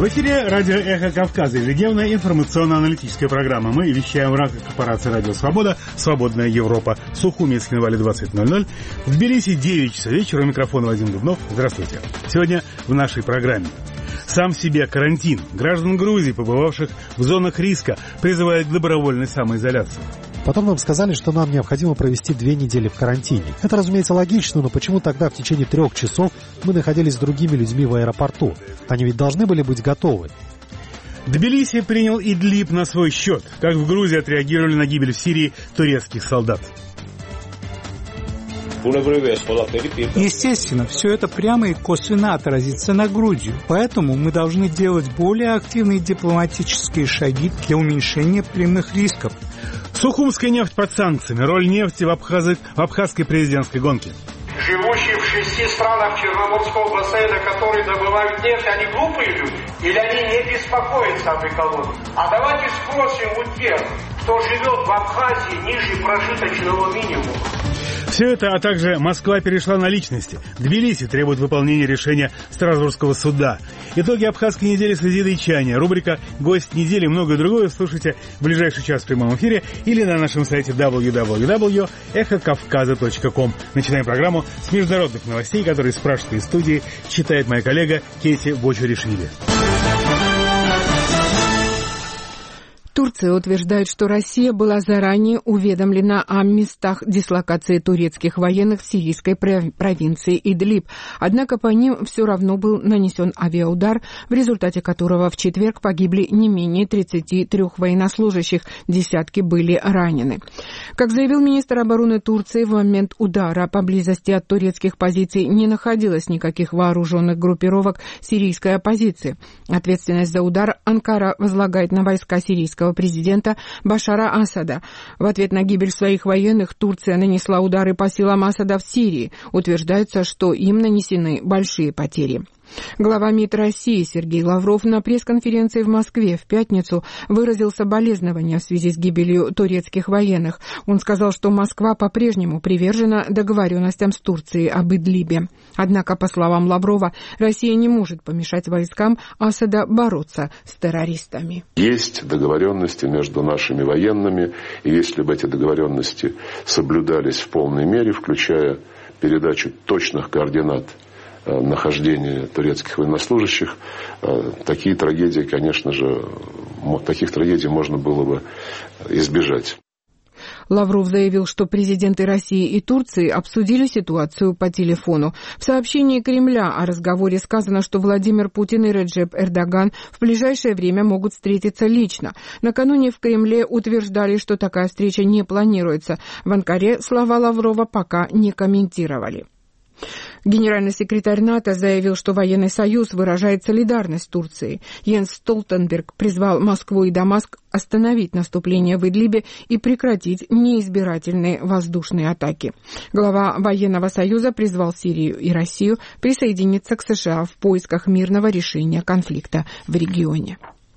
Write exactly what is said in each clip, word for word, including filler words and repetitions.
В эфире радио «Эхо Кавказа», ежедневная информационно-аналитическая программа. Мы вещаем в рамках корпорации «Радио Свобода», «Свободная Европа», Сухуми, Скинвале двадцать ноль ноль. В Тбилиси девять часов вечера, у микрофона Вадим Дубнов. Здравствуйте. Сегодня в нашей программе. Сам себе карантин. Граждан Грузии, побывавших в зонах риска, призывают к добровольной самоизоляции. Потом нам сказали, что нам необходимо провести две недели в карантине. Это, разумеется, логично, но почему тогда в течение трех часов мы находились с другими людьми в аэропорту? Они ведь должны были быть готовы. Тбилиси принял Идлиб на свой счет. Как в Грузии отреагировали на гибель в Сирии турецких солдат? Естественно, все это прямо и косвенно отразится на Грузию. Поэтому мы должны делать более активные дипломатические шаги для уменьшения прямых рисков. Сухумская нефть под санкциями. Роль нефти в, Абхаз... в абхазской президентской гонке. Живущие в шести странах Черноморского бассейна, которые добывают нефть, они глупые люди? Или они не беспокоятся об экологии? А давайте спросим у тех, кто живет в Абхазии ниже прожиточного минимума. Все это, а также Москва перешла на личности. Тбилиси требует выполнения решения Страсбургского суда. Итоги абхазской недели созидайчания. Рубрика «Гость недели» и многое другое слушайте в ближайший час в прямом эфире или на нашем сайте дабл ю дабл ю дабл ю точка эхо кавказа точка ком. Начинаем программу с международных новостей, которые из пражской студии читает моя коллега Кейти Бочуришвили. Турция утверждает, что Россия была заранее уведомлена о местах дислокации турецких военных в сирийской провинции Идлиб. Однако по ним все равно был нанесен авиаудар, в результате которого в четверг погибли не менее тридцати трёх военнослужащих, десятки были ранены. Как заявил министр обороны Турции, в момент удара поблизости от турецких позиций не находилось никаких вооруженных группировок сирийской оппозиции. Ответственность за удар Анкара возлагает на войска сирийского президента Башара Асада. В ответ на гибель своих военных Турция нанесла удары по силам Асада в Сирии. Утверждается, что им нанесены большие потери. Глава МИД России Сергей Лавров на пресс-конференции в Москве в пятницу выразил соболезнования в связи с гибелью турецких военных. Он сказал, что Москва по-прежнему привержена договоренностям с Турцией об Идлибе. Однако, по словам Лаврова, Россия не может помешать войскам Асада бороться с террористами. Есть договоренности между нашими военными, и если бы эти договоренности соблюдались в полной мере, включая передачу точных координат нахождения турецких военнослужащих, такие трагедии, конечно же, таких трагедий можно было бы избежать. Лавров заявил, что президенты России и Турции обсудили ситуацию по телефону. В сообщении Кремля о разговоре сказано, что Владимир Путин и Реджеп Эрдоган в ближайшее время могут встретиться лично. Накануне в Кремле утверждали, что такая встреча не планируется. В Анкаре слова Лаврова пока не комментировали. Генеральный секретарь НАТО заявил, что военный союз выражает солидарность с Турцией. Йенс Столтенберг призвал Москву и Дамаск остановить наступление в Идлибе и прекратить неизбирательные воздушные атаки. Глава военного союза призвал Сирию и Россию присоединиться к США в поисках мирного решения конфликта в регионе.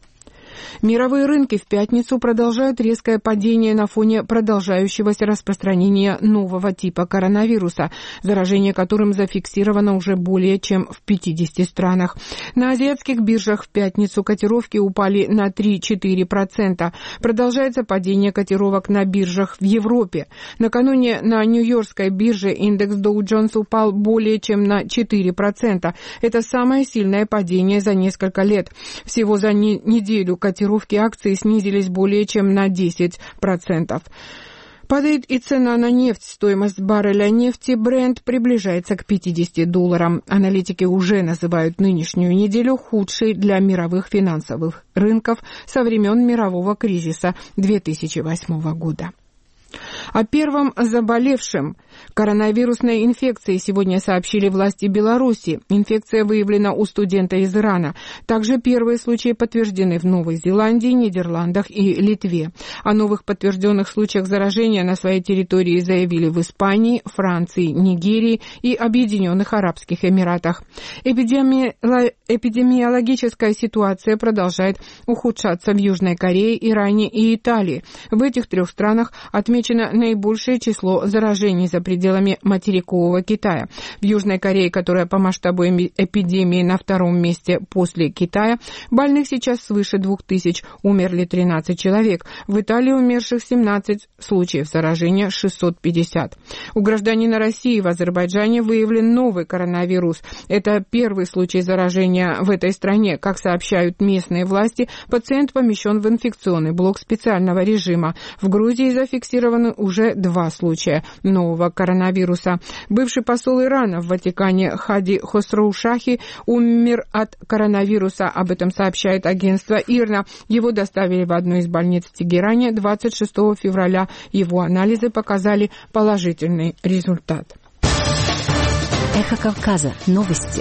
Мировые рынки в пятницу продолжают резкое падение на фоне продолжающегося распространения нового типа коронавируса, заражение которым зафиксировано уже более чем в пятидесяти странах. На азиатских биржах в пятницу котировки упали на три-четыре процента. Продолжается падение котировок на биржах в Европе. Накануне на Нью-Йоркской бирже индекс Dow Jones упал более чем на четыре процента. Это самое сильное падение за несколько лет. Всего за не- неделю котировки акций снизились более чем на десять процентов. Падает и цена на нефть. Стоимость барреля нефти Brent приближается к пятидесяти долларам. Аналитики уже называют нынешнюю неделю худшей для мировых финансовых рынков со времен мирового кризиса две тысячи восьмого года. О первом заболевшем коронавирусной инфекцией сегодня сообщили власти Беларуси. Инфекция выявлена у студента из Ирана. Также первые случаи подтверждены в Новой Зеландии, Нидерландах и Литве. О новых подтвержденных случаях заражения на своей территории заявили в Испании, Франции, Нигерии и Объединенных Арабских Эмиратах. Эпидеми... Эпидемиологическая ситуация продолжает ухудшаться в Южной Корее, Иране и Италии. В этих трех странах отмечено наибольшее число заражений за пределами материкового Китая. В Южной Корее, которая по масштабу эпидемии на втором месте после Китая, больных сейчас свыше двух тысяч, умерли тринадцать человек. В Италии умерших семнадцать, случаев заражения шестьсот пятьдесят. У гражданина России в Азербайджане выявлен новый коронавирус. Это первый случай заражения в этой стране. Как сообщают местные власти, пациент помещен в инфекционный блок специального режима. В Грузии зафиксированы уже два случая нового коронавируса. Бывший посол Ирана в Ватикане Хади Хосроушахи умер от коронавируса. Об этом сообщает агентство ИРНА. Его доставили в одну из больниц в Тегеране двадцать шестого февраля. Его анализы показали положительный результат. Эхо Кавказа. Новости.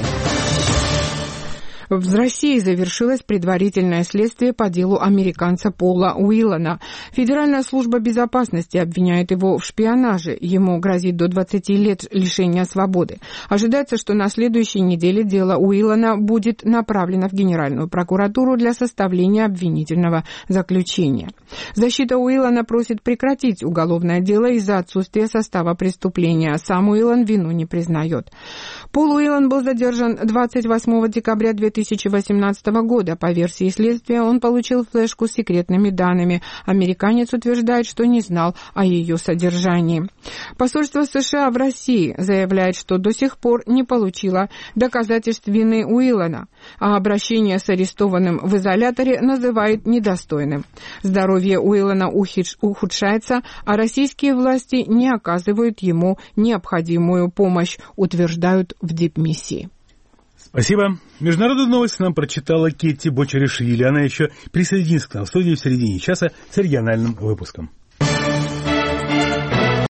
В России завершилось предварительное следствие по делу американца Пола Уиллана. Федеральная служба безопасности обвиняет его в шпионаже. Ему грозит до двадцати лет лишения свободы. Ожидается, что на следующей неделе дело Уиллана будет направлено в Генеральную прокуратуру для составления обвинительного заключения. Защита Уиллана просит прекратить уголовное дело из-за отсутствия состава преступления. Сам Уиллан вину не признает. Пол Уиллан был задержан двадцать восьмого декабря две тысячи восемнадцатого года. По версии следствия, он получил флешку с секретными данными. Американец утверждает, что не знал о ее содержании. Посольство США в России заявляет, что до сих пор не получило доказательств вины Уиллана, а обращение с арестованным в изоляторе называет недостойным. Здоровье Уиллана ухудшается, а российские власти не оказывают ему необходимую помощь, утверждают в дипмиссии. Спасибо. Международную новость нам прочитала Кетти Бочаришвили. Она еще присоединится к нам в студии в середине часа с региональным выпуском.